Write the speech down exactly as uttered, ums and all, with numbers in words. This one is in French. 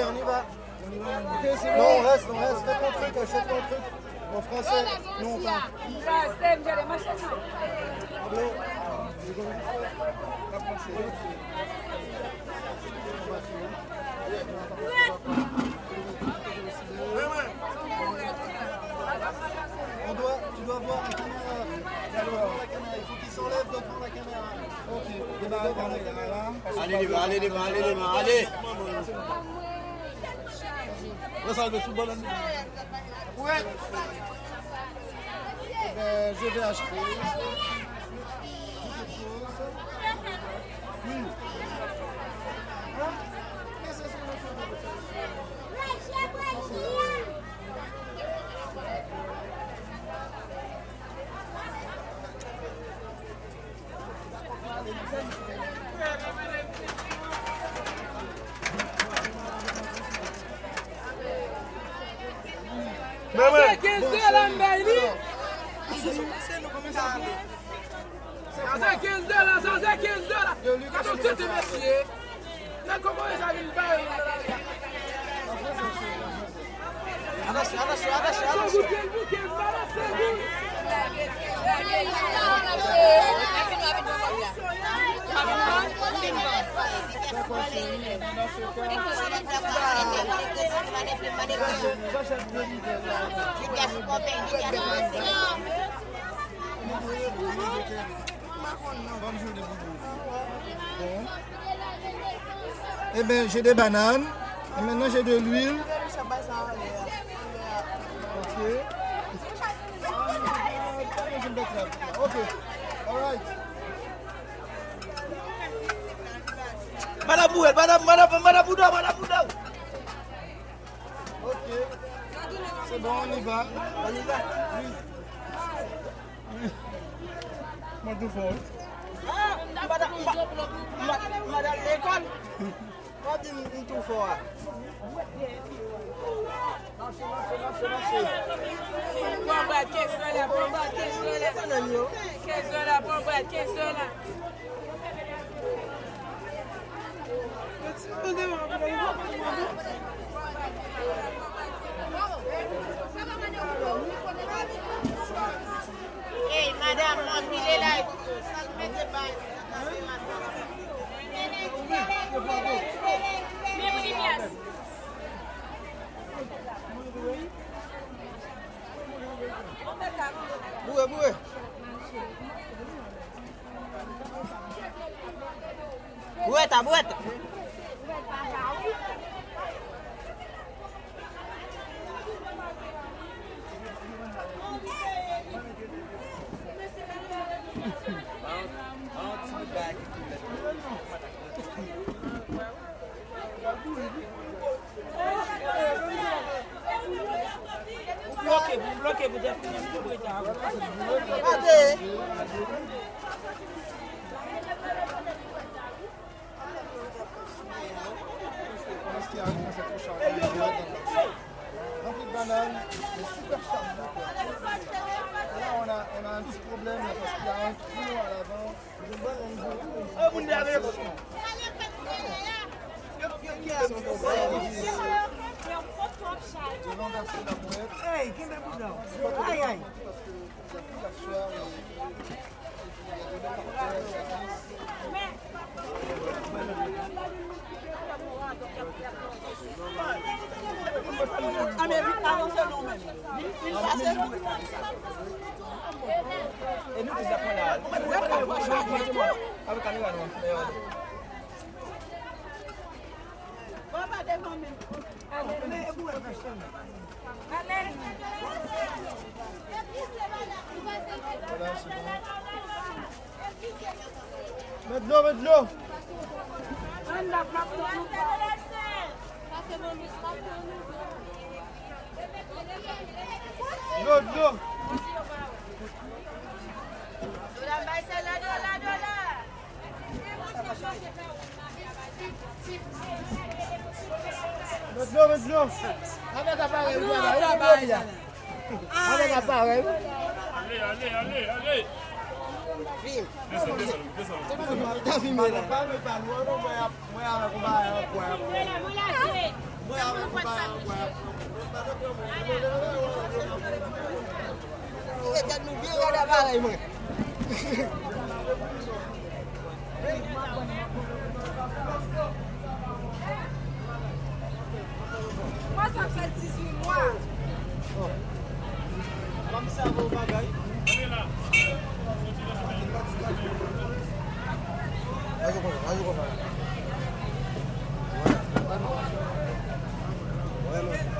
on y va. Ok, c'est bon. Non, on reste, on reste. Fais ton truc, achète ton truc. En français, nous on parle. Pablo, on doit, tu dois voir la caméra. La caméra. Il faut qu'il s'enlève devant la caméra. Ok, démarre devant la caméra. Allez les mains, allez les mains, allez les mains, allez. Là, ça va le football. Ouais. Eh ben, je vais acheter. Hmm. Hein? Qu'est-ce que c'est que Maman, quinze dollars là, Mbaili. Ça c'est quinze dollars, ça c'est quinze dollars. Quand on te merci. Là comment ils arrivent pas. Attention, attention, attention, attention. Eh bien, j'ai des bananes. Et maintenant, j'ai de l'huile. Ok. Ok. All right. Madame Bouel, Madame, Madame, Madame Bouda, Madame Bouda. Ok. C'est bon, on y va. On y va. Moi, tout fort. Madame, Madame l'école. Pas dit tout fort. Marchez, marchez, marchez, marchez. Bomba, quinze dollars, bomba, quinze dollars. quinze dollars, bomba, quinze dollars. Hey, madame, mon filet là, ça ne mettez pas. Boué, boué. Bouette, bouette. Bloquez, vous bloquez, vous êtes Qu'est-ce qui arrive quand c'est trop chargé? Rempli de bananes, c'est super chargé. Là, on a, on a un petit problème là, parce qu'il y a un trou à l'avant. Oh, vous n'y allez pas. J'ai renversé la bouette. Hey, give me a bout now. Aïe, aïe. Ah, mais vite, avancez non même. Vite, passez. Et nous, nous apprenons là. Avec un nouveau. Voilà, c'est bon. Mets de l'eau, mets de l'eau. L'eau, de l'eau. Mets de l'eau, mets de l'eau. Avec l'appareil, avec l'appareil. Allez, allez, allez, allez. Filme. Descends, descends, descends. Tá filmando. Tá filmando. Moi, ça fait dix-huit mois. Comme ça, vos bagailles. Ouais.